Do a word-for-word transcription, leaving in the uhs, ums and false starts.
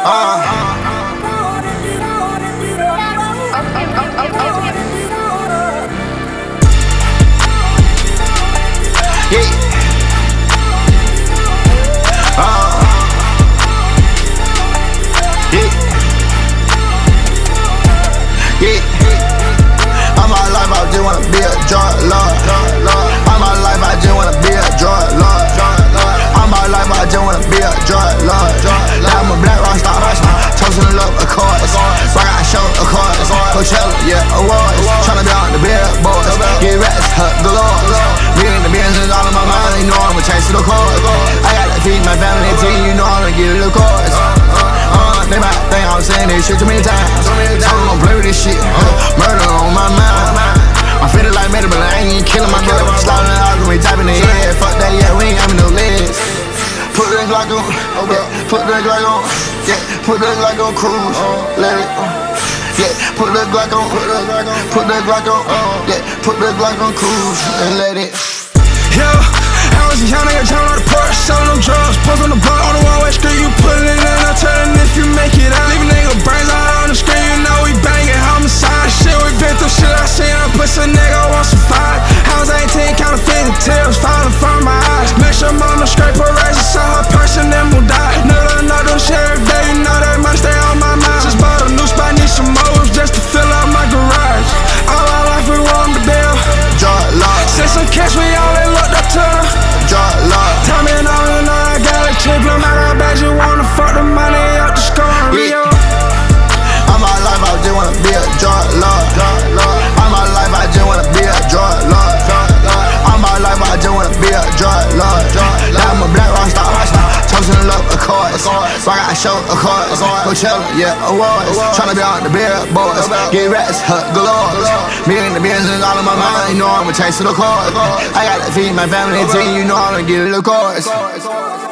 Uh. Yeah. Uh. Yeah. Yeah. All my life I just wanna be a drug lord. All my life I just wanna be a drug lord. All my life I just wanna be a drug lord. I'm a black rock star, toasting the love of course. Rock out show of course. Coachella, yeah, awards. Tryna be on the billboards. Get rats, hut galore. Me and the business all in my mind, you know I'ma chase the course. I gotta feed my family team, you know I'ma get the course. Uh, they might think I'm saying this shit too many times. So I'm gon' play with this shit. Murder on my mind. I'm feeling like murder, but I ain't even killing my brother. Sliding out and we typing the head. Fuck that, yeah, we ain't having no legs. Put that Glock on, yeah, put that Glock on, yeah, put that Glock on cruise, let it, yeah, put that Glock on, put that Glock on, put that Glock on, yeah, put that Glock on cruise and let it. Yeah, I was a young nigga jumping on the porch, selling them drugs, post on the block on the one-way street, you put it in and I'm telling if you make it out. Leave a nigga brains out on the screen, you know we bangin' homicide. Shit, we been through shit I seen, I put some nigga on some five. I was eighteen, counterfeiting tears falling from my eyes. Make sure mama scrape her razor, so her person then will die. Never know them shit every day, you know that money stay on my mind. Just bought a new spot, need some moves just to fill up my garage. All our life we want the bill. Drug lord. Send some cash, we only looked up to her. Drug lord. Tell me and all and all, I got a chip, no matter bad, you wanna fuck the money up the score and Rio. All my life I just wanna be a drug lord. All my life I just wanna be a drug lord. All my life I just wanna be a drug lord. I'm a black rock star, toasting the love of course. Rock out show of course. Coachella, yeah, awards. Tryna be on the billboards. Get rats, hut galore. Me and the business all in my mind, you know I'ma chase the course. I gotta feed my family team, you know I'ma get the course.